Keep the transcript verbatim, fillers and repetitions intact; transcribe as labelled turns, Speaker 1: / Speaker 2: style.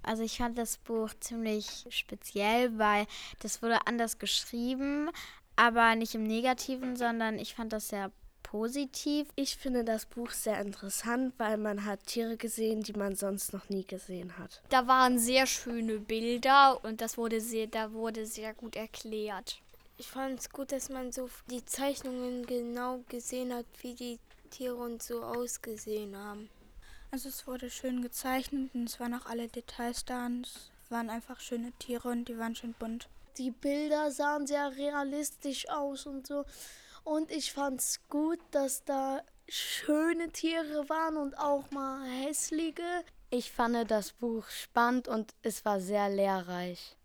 Speaker 1: Also ich fand das Buch ziemlich speziell, weil das wurde anders geschrieben, aber nicht im Negativen, sondern ich fand das sehr positiv.
Speaker 2: Ich finde das Buch sehr interessant, weil man hat Tiere gesehen, die man sonst noch nie gesehen hat.
Speaker 3: Da waren sehr schöne Bilder und das wurde sehr, da wurde sehr gut erklärt.
Speaker 4: Ich fand es gut, dass man so die Zeichnungen genau gesehen hat, wie die Tiere und so ausgesehen haben.
Speaker 5: Also es wurde schön gezeichnet und es waren auch alle Details da und es waren einfach schöne Tiere und die waren schön bunt.
Speaker 2: Die Bilder sahen sehr realistisch aus und so. Und ich fand es gut, dass da schöne Tiere waren und auch mal hässliche.
Speaker 6: Ich fand das Buch spannend und es war sehr lehrreich.